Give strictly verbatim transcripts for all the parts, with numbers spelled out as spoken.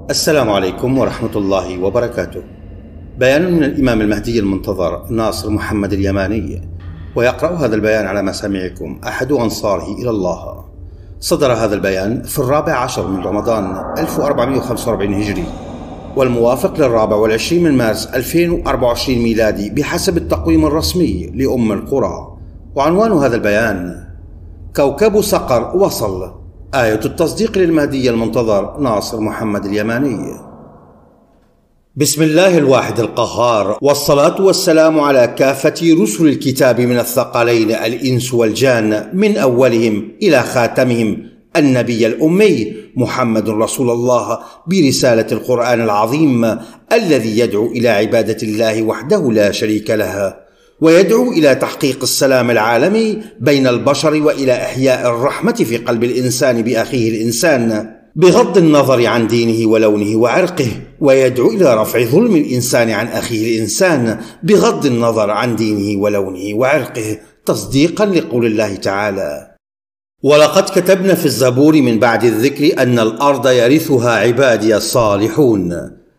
السلام عليكم ورحمة الله وبركاته. بيان من الإمام المهدي المنتظر ناصر محمد اليماني، ويقرأ هذا البيان على مسامعكم أحد أنصاره إلى الله. صدر هذا البيان في الرابع عشر من رمضان ألف وأربعمائة وخمسة وأربعين هجري، والموافق للرابع والعشرين من مارس ألفين وأربعة وعشرين ميلادي بحسب التقويم الرسمي لأم القرى. وعنوان هذا البيان: كوكب صقر وصل، آية التصديق للمهدي المنتظر ناصر محمد اليماني. بسم الله الواحد القهار، والصلاة والسلام على كافة رسل الكتاب من الثقلين الإنس والجان، من أولهم إلى خاتمهم النبي الأمي محمد رسول الله برسالة القرآن العظيم الذي يدعو إلى عبادة الله وحده لا شريك له، ويدعو إلى تحقيق السلام العالمي بين البشر وإلى إحياء الرحمة في قلب الإنسان بأخيه الإنسان بغض النظر عن دينه ولونه وعرقه، ويدعو إلى رفع ظلم الإنسان عن أخيه الإنسان بغض النظر عن دينه ولونه وعرقه، تصديقا لقول الله تعالى: ولقد كتبنا في الزبور من بعد الذكر أن الأرض يرثها عبادي الصالحون،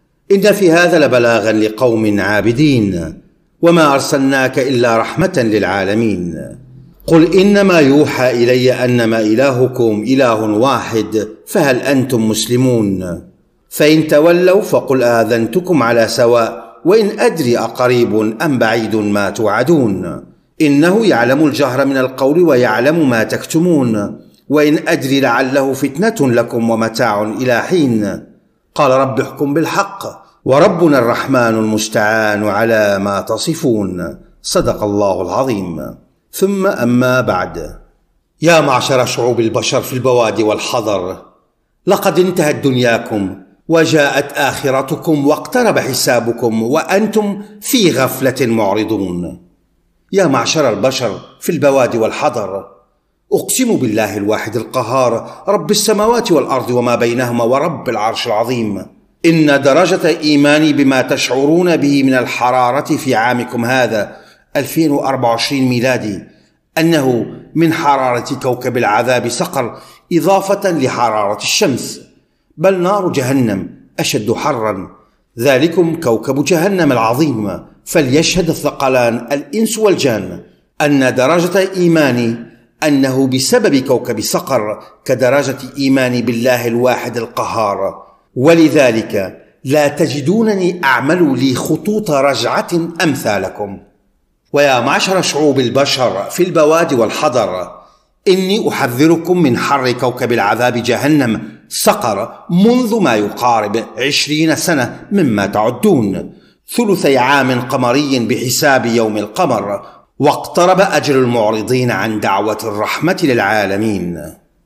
إن في هذا لبلاغا لقوم عابدين، وما أرسلناك إلا رحمة للعالمين. قل إنما يوحى إلي أنما إلهكم إله واحد، فهل أنتم مسلمون؟ فإن تولوا فقل آذنتكم على سواء، وإن أدري أقريب أم بعيد ما توعدون، إنه يعلم الجهر من القول ويعلم ما تكتمون، وإن أدري لعله فتنة لكم ومتاع إلى حين. قال رب احكم بالحق، وربنا الرحمن المستعان على ما تصفون. صدق الله العظيم. ثم أما بعد، يا معشر شعوب البشر في البوادي والحضر، لقد انتهت دنياكم وجاءت آخرتكم واقترب حسابكم وأنتم في غفلة معرضون. يا معشر البشر في البوادي والحضر، أقسم بالله الواحد القهار رب السماوات والأرض وما بينهما ورب العرش العظيم، إن درجة إيماني بما تشعرون به من الحرارة في عامكم هذا ألفين وأربعة وعشرين ميلادي أنه من حرارة كوكب العذاب صقر إضافة لحرارة الشمس، بل نار جهنم أشد حرا، ذلكم كوكب جهنم العظيم. فليشهد الثقلان الإنس والجان أن درجة إيماني أنه بسبب كوكب صقر كدرجة إيماني بالله الواحد القهار، ولذلك لا تجدونني أعمل لي خطوط رجعة أمثالكم. ويا معشر شعوب البشر في البوادي والحضر، إني أحذركم من حر كوكب العذاب جهنم صقر منذ ما يقارب عشرين سنة مما تعدون، ثلثي عام قمري بحساب يوم القمر، واقترب أجل المعرضين عن دعوة الرحمة للعالمين.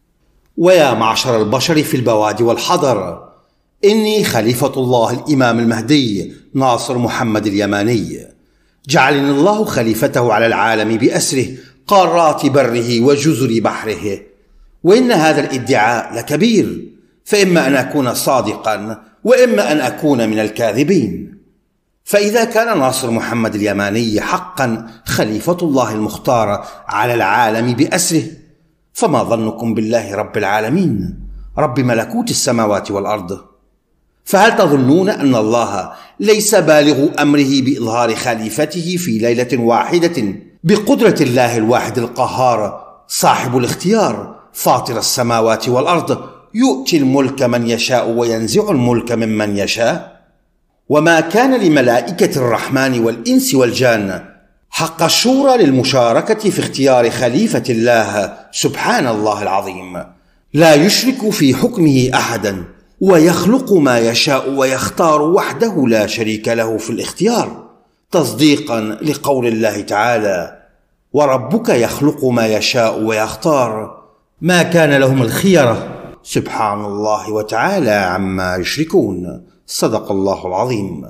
ويا معشر البشر في البوادي والحضر، إني خليفة الله الإمام المهدي ناصر محمد اليماني، جعلني الله خليفته على العالم بأسره قارات بره وجزر بحره. وإن هذا الادعاء لكبير، فإما أن أكون صادقا وإما أن أكون من الكاذبين. فإذا كان ناصر محمد اليماني حقا خليفة الله المختار على العالم بأسره، فما ظنكم بالله رب العالمين رب ملكوت السماوات والأرض؟ فهل تظنون أن الله ليس بالغ أمره بإظهار خليفته في ليلة واحدة بقدرة الله الواحد القهار صاحب الاختيار فاطر السماوات والأرض، يؤتي الملك من يشاء وينزع الملك ممن يشاء؟ وما كان لملائكة الرحمن والإنس والجان حق الشورى للمشاركة في اختيار خليفة الله سبحان الله العظيم، لا يشرك في حكمه أحدا، ويخلق ما يشاء ويختار وحده لا شريك له في الاختيار، تصديقا لقول الله تعالى: وربك يخلق ما يشاء ويختار، ما كان لهم الخيرة، سبحان الله وتعالى عما يشركون. صدق الله العظيم.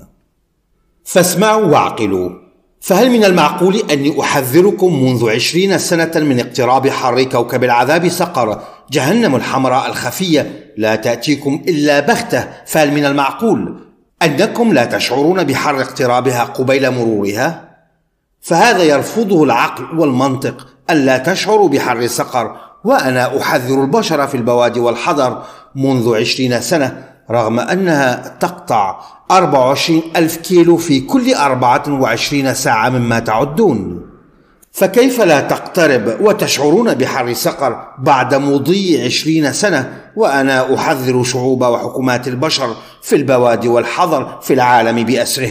فاسمعوا واعقلوا، فهل من المعقول أني أحذركم منذ عشرين سنة من اقتراب حر كوكب العذاب صقر جهنم الحمراء الخفية لا تأتيكم إلا بغتة؟ فهل من المعقول أنكم لا تشعرون بحر اقترابها قبيل مرورها؟ فهذا يرفضه العقل والمنطق، أن لا تشعروا بحر صقر، وأنا أحذر البشر في البوادي والحضر منذ عشرين سنة رغم أنها تقطع أربعة وعشرين ألف كيلو في كل أربعة وعشرين ساعة مما تعدون. فكيف لا تقترب وتشعرون بحر سقر بعد مضي عشرين سنة وأنا أحذر شعوب وحكومات البشر في البوادي والحضر في العالم بأسره؟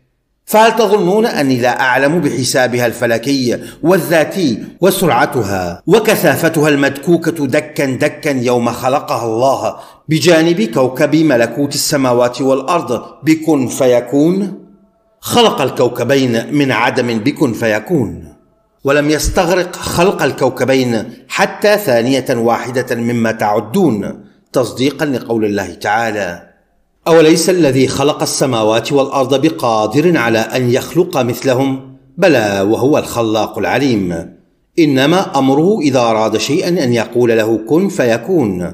فهل تظنون أني لا أعلم بحسابها الفلكي والذاتي وسرعتها وكثافتها المدكوكة دكا دكا يوم خلقها الله بجانب كوكب ملكوت السماوات والأرض بكن فيكون؟ خلق الكوكبين من عدم بكن فيكون، ولم يستغرق خلق الكوكبين حتى ثانية واحدة مما تعدون، تصديقا لقول الله تعالى: أوليس الذي خلق السماوات والأرض بقادر على أن يخلق مثلهم؟ بلى وهو الخلاق العليم. إنما أمره إذا أراد شيئا أن يقول له كن فيكون.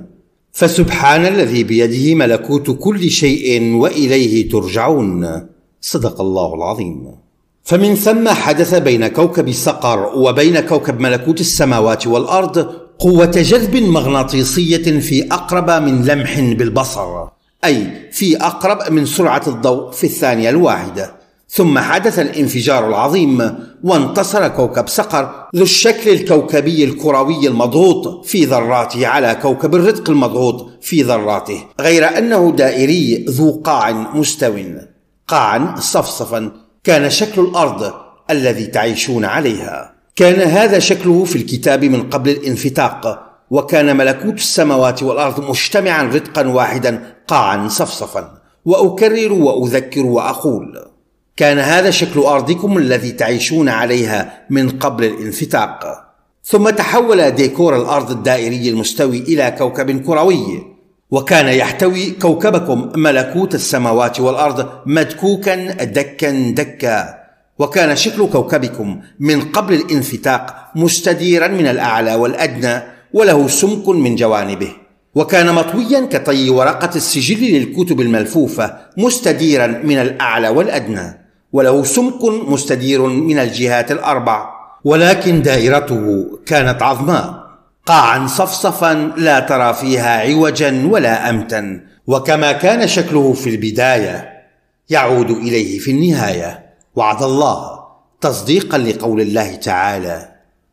فسبحان الذي بيده ملكوت كل شيء وإليه ترجعون. صدق الله العظيم. فمن ثم حدث بين كوكب سقر وبين كوكب ملكوت السماوات والأرض قوة جذب مغناطيسية في أقرب من لمح بالبصر، أي في أقرب من سرعة الضوء في الثانية الواحدة. ثم حدث الانفجار العظيم وانتصر كوكب سقر ذو الشكل الكوكبي الكروي المضغوط في ذراته على كوكب الرتق المضغوط في ذراته، غير أنه دائري ذو قاع مستو، قاعا صفصفا كان شكل الأرض الذي تعيشون عليها. كان هذا شكله في الكتاب من قبل الانفتاق، وكان ملكوت السماوات والأرض مجتمعا رتقا واحدا قاعا صفصفا. وأكرر وأذكر وأقول: كان هذا شكل أرضكم الذي تعيشون عليها من قبل الانفتاق. ثم تحول ديكور الأرض الدائري المستوي إلى كوكب كروي، وكان يحتوي كوكبكم ملكوت السماوات والأرض مدكوكا دكا دكا. وكان شكل كوكبكم من قبل الانفتاق مستديرا من الأعلى والأدنى، وله سمك من جوانبه، وكان مطويا كطي ورقة السجل للكتب الملفوفة مستديرا من الأعلى والأدنى، وله سمك مستدير من الجهات الأربع، ولكن دائرته كانت عظماء قاعا صفصفا لا ترى فيها عوجا ولا أمتا. وكما كان شكله في البداية يعود إليه في النهاية، وعد الله، تصديقا لقول الله تعالى: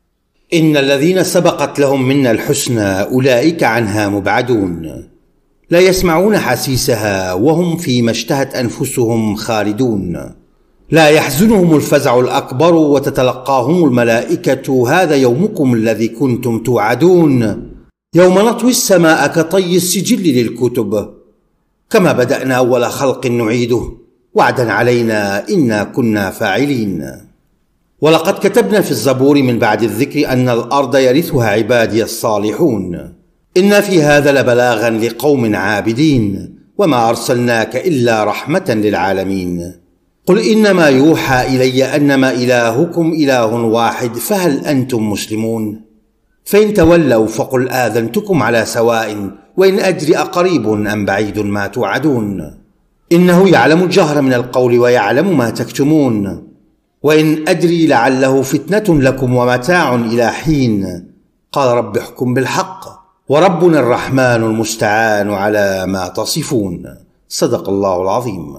إن الذين سبقت لهم منا الحسنى أولئك عنها مبعدون، لا يسمعون حسيسها وهم فيما اشتهت أنفسهم خالدون، لا يحزنهم الفزع الأكبر وتتلقاهم الملائكة هذا يومكم الذي كنتم توعدون، يوم نطوي السماء كطي السجل للكتب، كما بدأنا أول خلق نعيده، وعدا علينا إنا كنا فاعلين. ولقد كتبنا في الزبور من بعد الذكر أن الأرض يرثها عبادي الصالحون، إن في هذا لبلاغا لقوم عابدين، وما أرسلناك إلا رحمة للعالمين. قل إنما يوحى إلي أنما إلهكم إله واحد فهل أنتم مسلمون؟ فإن تولوا فقل آذنتكم على سواء، وإن أدري أقريب أم بعيد ما توعدون، إنه يعلم الجهر من القول ويعلم ما تكتمون، وإن أدري لعله فتنة لكم ومتاع إلى حين، قال رب احكم بالحق وربنا الرحمن المستعان على ما تصفون. صدق الله العظيم.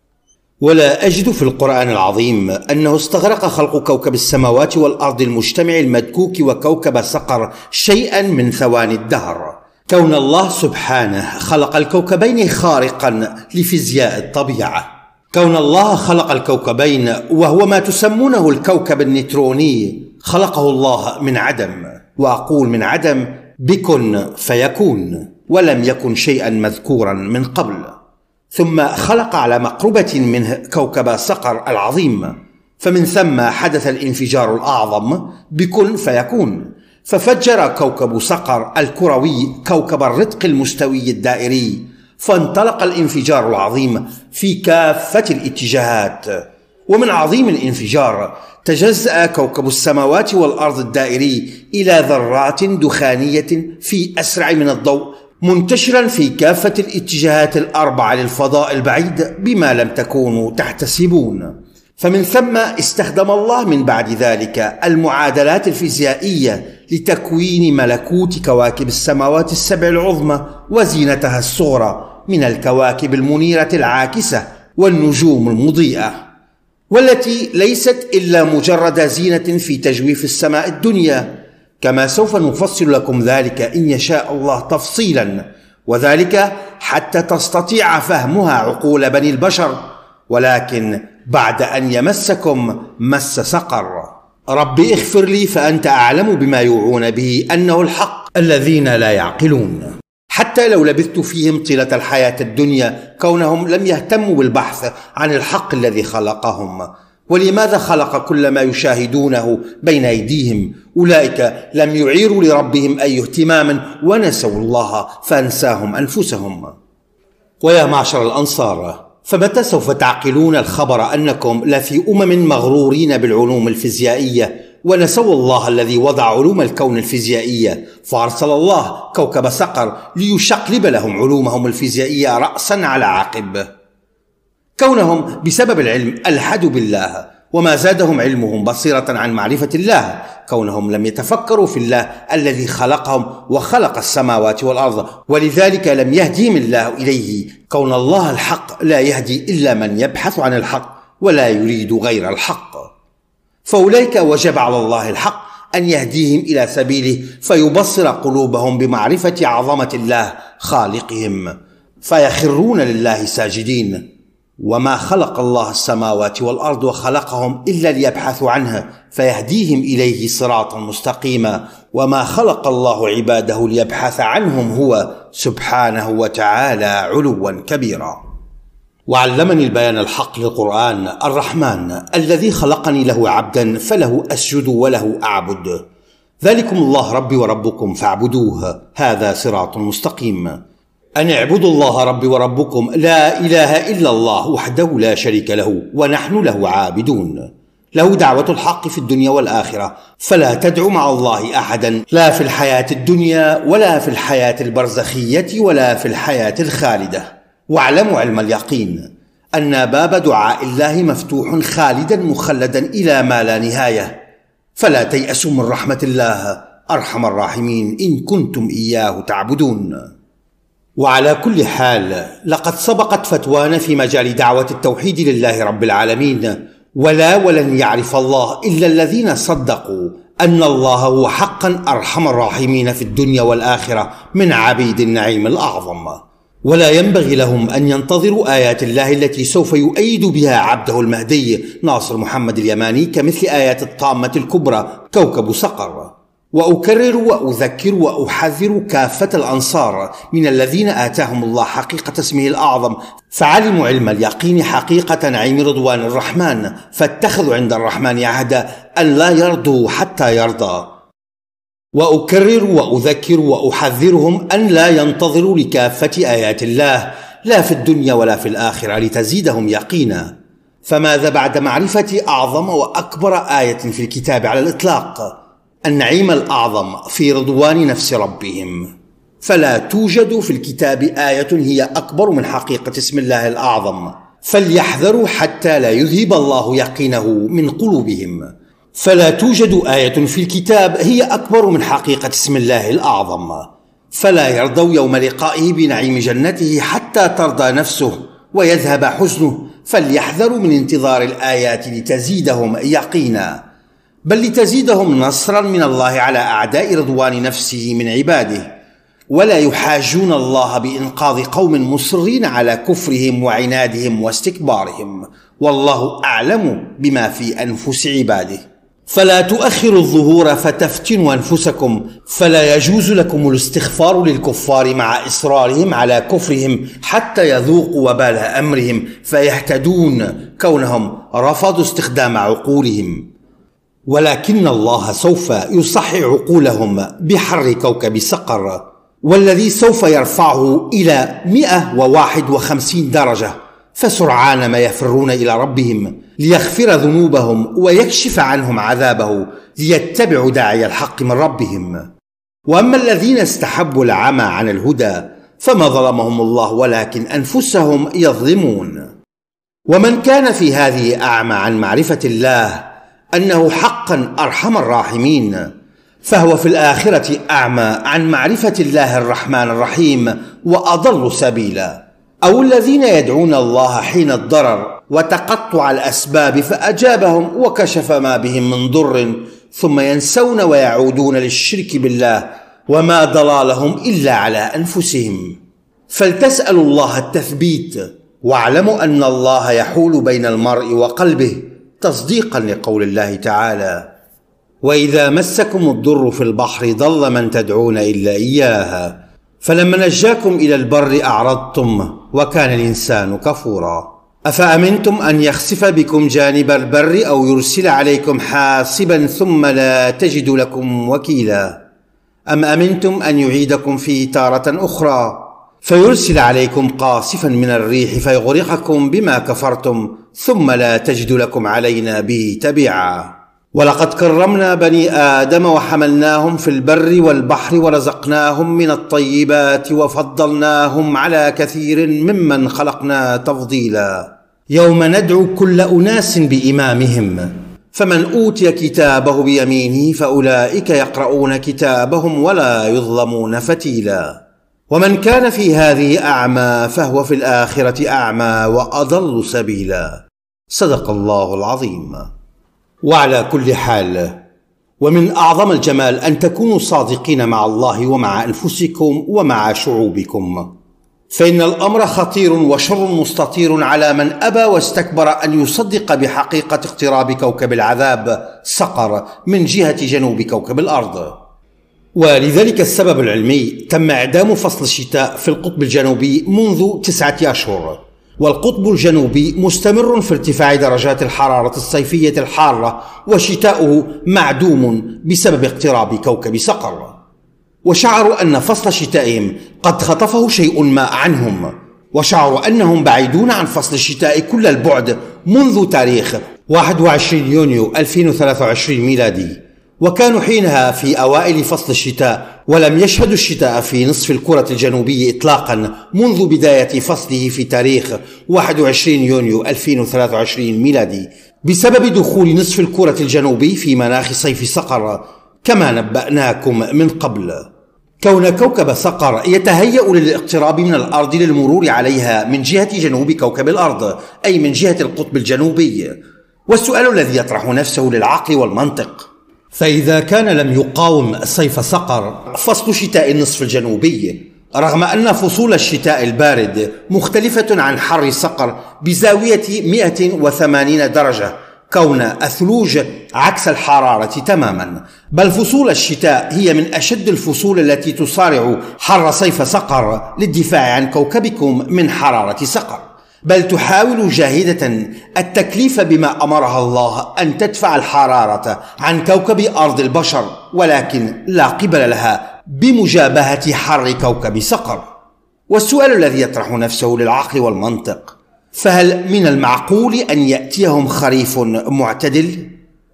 ولا أجد في القرآن العظيم أنه استغرق خلق كوكب السماوات والأرض المجتمع المدكوك وكوكب سقر شيئا من ثواني الدهر، كون الله سبحانه خلق الكوكبين خارقا لفيزياء الطبيعة، كون الله خلق الكوكبين وهو ما تسمونه الكوكب النيوتروني خلقه الله من عدم، وأقول من عدم بكن فيكون، ولم يكن شيئا مذكورا من قبل، ثم خلق على مقربة منه كوكب سقر العظيم، فمن ثم حدث الانفجار الأعظم بكن فيكون، ففجر كوكب سقر الكروي كوكب الرتق المستوي الدائري، فانطلق الانفجار العظيم في كافة الاتجاهات، ومن عظيم الانفجار تجزأ كوكب السماوات والأرض الدائري إلى ذرات دخانية في أسرع من الضوء، منتشرا في كافة الاتجاهات الأربعة للفضاء البعيد بما لم تكونوا تحتسبون. فمن ثم استخدم الله من بعد ذلك المعادلات الفيزيائية لتكوين ملكوت كواكب السماوات السبع العظمى وزينتها الصغرى من الكواكب المنيرة العاكسة والنجوم المضيئة، والتي ليست إلا مجرد زينة في تجويف السماء الدنيا، كما سوف نفصل لكم ذلك إن يشاء الله تفصيلا، وذلك حتى تستطيع فهمها عقول بني البشر، ولكن بعد أن يمسكم مس سقر. رب اغفر لي فأنت أعلم بما يوعون به أنه الحق الذين لا يعقلون. حتى لو لبثت فيهم طيلة الحياة الدنيا كونهم لم يهتموا بالبحث عن الحق الذي خلقهم. ولماذا خلق كل ما يشاهدونه بين أيديهم؟ أولئك لم يعيروا لربهم أي اهتمام ونسوا الله فأنساهم أنفسهم. ويا معشر الأنصار، فمتى سوف تعقلون الخبر أنكم لفي أمم مغرورين بالعلوم الفيزيائية ونسوا الله الذي وضع علوم الكون الفيزيائية، فأرسل الله كوكب سقر ليشقلب لهم علومهم الفيزيائية رأسا على عقب. كونهم بسبب العلم ألحدوا بالله، وما زادهم علمهم بصيرة عن معرفة الله، كونهم لم يتفكروا في الله الذي خلقهم وخلق السماوات والأرض، ولذلك لم يهديهم الله إليه، كون الله الحق لا يهدي إلا من يبحث عن الحق ولا يريد غير الحق. فأولئك وجب على الله الحق أن يهديهم إلى سبيله فيبصر قلوبهم بمعرفة عظمة الله خالقهم، فيخرون لله ساجدين. وما خلق الله السماوات والأرض وخلقهم إلا ليبحثوا عنه فيهديهم إليه صراطا مستقيما، وما خلق الله عباده ليبحث عنهم هو سبحانه وتعالى علوا كبيرا. وعلمني البيان الحق للقرآن الرحمن الذي خلقني له عبدا فله أسجد وله أعبد، ذلكم الله ربي وربكم فاعبدوه، هذا صراط مستقيم. أن اعبدوا الله ربي وربكم لا إله إلا الله وحده لا شريك له ونحن له عابدون، له دعوة الحق في الدنيا والآخرة، فلا تدعوا مع الله أحدا لا في الحياة الدنيا ولا في الحياة البرزخية ولا في الحياة الخالدة. واعلموا علم اليقين أن باب دعاء الله مفتوح خالدا مخلدا إلى ما لا نهاية، فلا تيأسوا من رحمة الله أرحم الراحمين إن كنتم إياه تعبدون. وعلى كل حال لقد سبقت فتوانا في مجال دعوة التوحيد لله رب العالمين، ولا ولن يعرف الله إلا الذين صدقوا أن الله هو حقا أرحم الراحمين في الدنيا والآخرة من عبيد النعيم الأعظم. ولا ينبغي لهم أن ينتظروا آيات الله التي سوف يؤيد بها عبده المهدي ناصر محمد اليماني كمثل آيات الطامة الكبرى كوكب سقر. وأكرر وأذكر وأحذر كافة الأنصار من الذين آتاهم الله حقيقة اسمه الأعظم فعلموا علم اليقين حقيقة نعيم رضوان الرحمن، فاتخذوا عند الرحمن عهدا أن لا يرضوا حتى يرضى. وأكرر وأذكر وأحذرهم أن لا ينتظروا لكافة آيات الله لا في الدنيا ولا في الآخرة لتزيدهم يقينا. فماذا بعد معرفة أعظم وأكبر آية في الكتاب على الإطلاق؟ النعيم الأعظم في رضوان نفس ربهم، فلا توجد في الكتاب آية هي أكبر من حقيقة اسم الله الأعظم، فليحذروا حتى لا يذهب الله يقينه من قلوبهم. فلا توجد آية في الكتاب هي أكبر من حقيقة اسم الله الأعظم، فلا يرضوا يوم لقائه بنعيم جنته حتى ترضى نفسه ويذهب حزنه، فليحذروا من انتظار الآيات لتزيدهم يقينا، بل لتزيدهم نصرا من الله على أعداء رضوان نفسه من عباده. ولا يحاجون الله بإنقاذ قوم مصرين على كفرهم وعنادهم واستكبارهم، والله أعلم بما في أنفس عباده. فلا تؤخروا الظهور فتفتنوا أنفسكم، فلا يجوز لكم الاستغفار للكفار مع إصرارهم على كفرهم حتى يذوقوا وبال أمرهم فيهتدون، كونهم رفضوا استخدام عقولهم. ولكن الله سوف يصحي عقولهم بحر كوكب سقر، والذي سوف يرفعه إلى مئة وواحد وخمسين درجة، فسرعان ما يفرون إلى ربهم ليغفر ذنوبهم ويكشف عنهم عذابه ليتبعوا داعي الحق من ربهم. وأما الذين استحبوا العمى عن الهدى فما ظلمهم الله ولكن أنفسهم يظلمون. ومن كان في هذه أعمى عن معرفة الله أنه حقا أرحم الراحمين، فهو في الآخرة أعمى عن معرفة الله الرحمن الرحيم وأضل سبيلا. أو الذين يدعون الله حين الضرر وتقطع الأسباب فأجابهم وكشف ما بهم من ضر ثم ينسون ويعودون للشرك بالله وما ضلالهم إلا على أنفسهم. فلتسألوا الله التثبيت، واعلموا أن الله يحول بين المرء وقلبه تصديقا لقول الله تعالى: وإذا مسكم الضر في البحر ضل من تدعون إلا إياها فلما نجاكم إلى البر أعرضتم وكان الإنسان كفورا. أفأمنتم أن يخسف بكم جانب البر أو يرسل عليكم حاصبا ثم لا تجدوا لكم وكيلا أم أمنتم أن يعيدكم فيه تارة أخرى فيرسل عليكم قاصفا من الريح فيغرقكم بما كفرتم ثم لا تجدوا لكم علينا به تبعا. ولقد كرمنا بني آدم وحملناهم في البر والبحر ورزقناهم من الطيبات وفضلناهم على كثير ممن خلقنا تفضيلا. يوم ندعو كل أناس بإمامهم فمن أوتي كتابه بيمينه فأولئك يقرؤون كتابهم ولا يظلمون فتيلا. ومن كان في هذه أعمى فهو في الآخرة أعمى وأضل سبيلا. صدق الله العظيم. وعلى كل حال، ومن أعظم الجمال أن تكونوا صادقين مع الله ومع أنفسكم ومع شعوبكم، فإن الأمر خطير وشر مستطير على من أبى واستكبر أن يصدق بحقيقة اقتراب كوكب العذاب سقر من جهة جنوب كوكب الأرض. ولذلك السبب العلمي تم إعدام فصل الشتاء في القطب الجنوبي منذ تسعة أشهر، والقطب الجنوبي مستمر في ارتفاع درجات الحرارة الصيفية الحارة وشتاؤه معدوم بسبب اقتراب كوكب سقر. وشعروا أن فصل شتائهم قد خطفه شيء ما عنهم، وشعروا أنهم بعيدون عن فصل الشتاء كل البعد منذ تاريخ واحد وعشرين يونيو ألفين وثلاثة وعشرين ميلادي، وكانوا حينها في أوائل فصل الشتاء ولم يشهدوا الشتاء في نصف الكرة الجنوبية إطلاقا منذ بداية فصله في تاريخ واحد وعشرين يونيو ألفين وثلاثة وعشرين ميلادي بسبب دخول نصف الكرة الجنوبي في مناخ صيف سقر كما نبأناكم من قبل. كون كوكب سقر يتهيأ للاقتراب من الأرض للمرور عليها من جهة جنوب كوكب الأرض أي من جهة القطب الجنوبي، والسؤال الذي يطرح نفسه للعقل والمنطق: فإذا كان لم يقاوم صيف سقر فصل شتاء النصف الجنوبي، رغم أن فصول الشتاء البارد مختلفة عن حر سقر بزاوية مئة وثمانين درجة، كون الثلوج عكس الحرارة تماما، بل فصول الشتاء هي من أشد الفصول التي تصارع حر صيف سقر للدفاع عن كوكبكم من حرارة سقر، بل تحاول جاهدة التكليف بما أمرها الله أن تدفع الحرارة عن كوكب أرض البشر، ولكن لا قبل لها بمجابهة حر كوكب سقر. والسؤال الذي يطرح نفسه للعقل والمنطق: فهل من المعقول أن يأتيهم خريف معتدل؟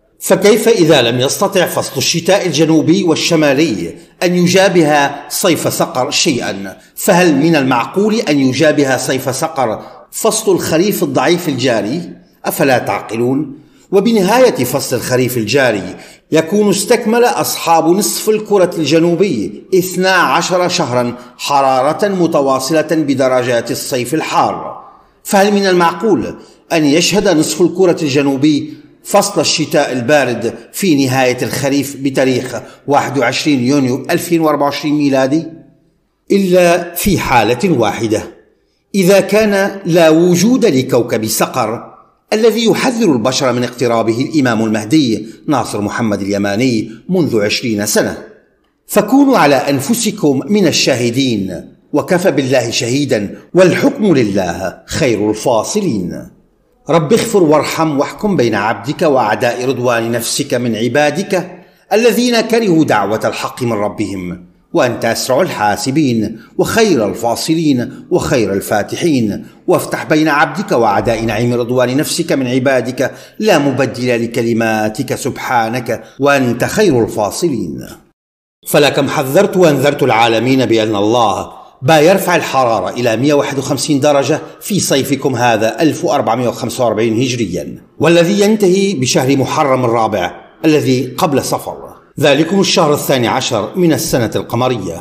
فكيف إذا لم يستطع فصل الشتاء الجنوبي والشمالي أن يجابه صيف سقر شيئا، فهل من المعقول أن يجابه صيف سقر فصل الخريف الضعيف الجاري؟ أفلا تعقلون؟ وبنهاية فصل الخريف الجاري يكون استكمل أصحاب نصف الكرة الجنوبي اثنا عشر شهرا حرارة متواصلة بدرجات الصيف الحار، فهل من المعقول أن يشهد نصف الكرة الجنوبي فصل الشتاء البارد في نهاية الخريف بتاريخ واحد وعشرين يونيو ألفين وأربعة وعشرين ميلادي؟ إلا في حالة واحدة: إذا كان لا وجود لكوكب سقر الذي يحذر البشر من اقترابه الإمام المهدي ناصر محمد اليماني منذ عشرين سنة. فكونوا على أنفسكم من الشاهدين، وكفى بالله شهيدا والحكم لله خير الفاصلين. رب اغفر وارحم واحكم بين عبدك وأعداء رضوان نفسك من عبادك الذين كرهوا دعوة الحق من ربهم، وأنت أسرع الحاسبين وخير الفاصلين وخير الفاتحين. وافتح بين عبدك وأعداء نعيم رضوان نفسك من عبادك لا مبدل لكلماتك سبحانك وأنت خير الفاصلين. فلكم حذرت وانذرت العالمين بأن الله با يرفع الحرارة إلى مئة وواحد وخمسين درجة في صيفكم هذا ألف وأربعمئة وخمسة وأربعين هجريا، والذي ينتهي بشهر محرم الرابع الذي قبل صفر، ذلكم الشهر الثاني عشر من السنة القمرية.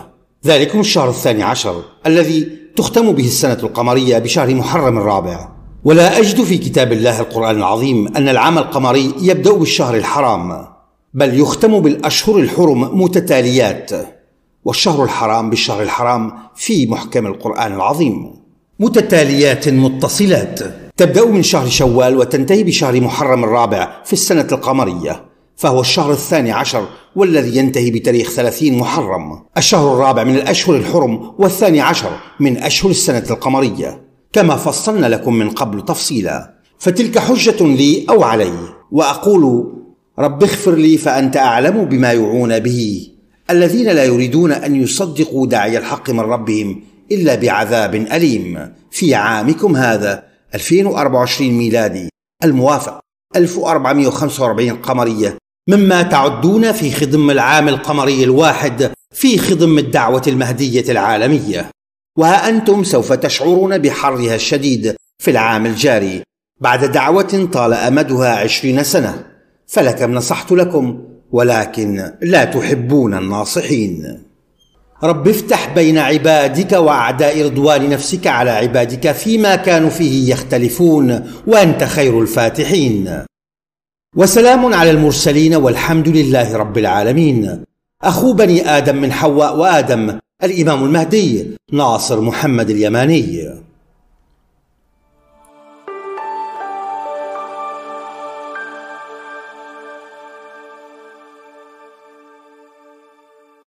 ذلكم الشهر الثاني عشر الذي تختم به السنة القمرية بشهر محرم الرابع. ولا أجد في كتاب الله القرآن العظيم أن العام القمري يبدأ بالشهر الحرام، بل يختم بالأشهر الحرم متتاليات، والشهر الحرام بالشهر الحرام في محكم القرآن العظيم، متتاليات متصلات، تبدأ من شهر شوال وتنتهي بشهر محرم الرابع في السنة القمرية، فهو الشهر الثاني عشر والذي ينتهي بتاريخ ثلاثين محرم، الشهر الرابع من الأشهر الحرم والثاني عشر من أشهر السنة القمرية، كما فصلنا لكم من قبل تفصيلا. فتلك حجة لي أو علي، وأقول رب اغفر لي فأنت أعلم بما يوعون به الذين لا يريدون أن يصدقوا داعي الحق من ربهم إلا بعذاب أليم في عامكم هذا ألفين وأربعة وعشرين ميلادي الموافق ألف وأربعمائة وخمسة وأربعين قمرية، مما تعدون في خضم العام القمري الواحد في خضم الدعوة المهدية العالمية. وها أنتم سوف تشعرون بحرها الشديد في العام الجاري بعد دعوة طال أمدها عشرين سنة، فلكم نصحت لكم ولكن لا تحبون الناصحين. رب افتح بين عبادك وأعداء رضوان نفسك على عبادك فيما كانوا فيه يختلفون وأنت خير الفاتحين. وسلام على المرسلين والحمد لله رب العالمين. أخو بني آدم من حواء وآدم الإمام المهدي ناصر محمد اليماني.